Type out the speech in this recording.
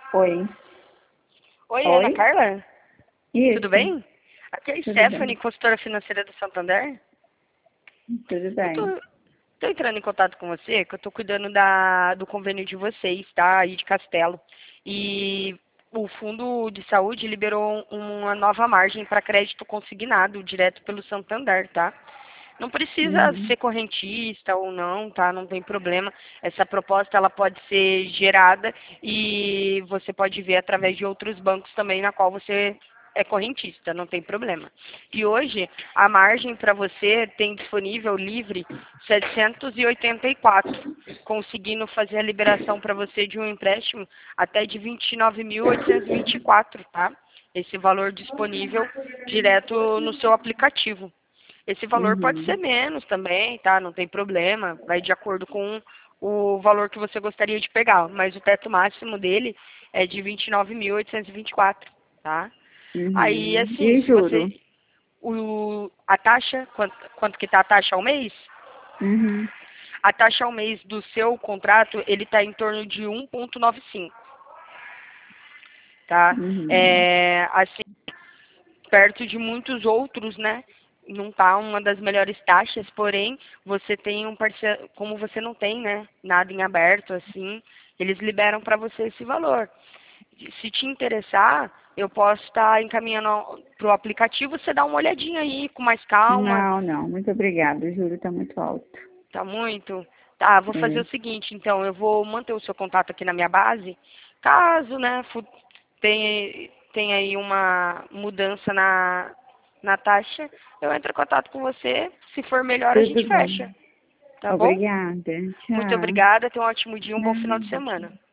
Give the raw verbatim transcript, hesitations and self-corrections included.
Oi. Oi, Ana Oi? Carla? Tudo Isso, bem? Aqui é a tudo Stephanie, bem. consultora financeira do Santander. Tudo Eu tô, bem. tô entrando em contato com você, que eu tô cuidando da, do convênio de vocês, tá? Aí de Castelo. E o Fundo de Saúde liberou uma nova margem para crédito consignado direto pelo Santander, tá? Não precisa Uhum. ser correntista ou não, tá? Não tem problema. Essa proposta ela pode ser gerada e você pode ver através de outros bancos também na qual você é correntista, não tem problema. E hoje a margem para você tem disponível livre setecentos e oitenta e quatro, conseguindo fazer a liberação para você de um empréstimo até de vinte e nove mil oitocentos e vinte e quatro, tá? Esse valor disponível direto no seu aplicativo. Esse valor pode ser Uhum. menos também, tá? Não tem problema. Vai de acordo com o valor que você gostaria de pegar. Mas o teto máximo dele é de vinte e nove mil oitocentos e vinte e quatro, tá? Aí, Uhum. assim, E se juro? você... O, a taxa, quanto, quanto que tá a taxa ao mês? Uhum. A taxa ao mês do seu contrato, ele tá em torno de um vírgula noventa e cinco, tá? Uhum. É, assim, perto de muitos outros, né? Não tá uma das melhores taxas, porém, você tem um parceiro, como você não tem, né, nada em aberto, assim, eles liberam para você esse valor. Se te interessar, eu posso estar encaminhando para o aplicativo, você dá uma olhadinha aí com mais calma, Não, não. Muito obrigada. O juro tá muito alto. tá muito? Tá, vou fazer É. o seguinte, então, eu vou manter o seu contato aqui na minha base, caso, né, fu- tenha, tenha aí uma mudança na, na taxa, eu entro em contato com você, se for melhor a Tudo gente fecha, bem. tá bom? Obrigada. Muito Tchau. obrigada, tenha um ótimo dia, um bom final de Não. semana.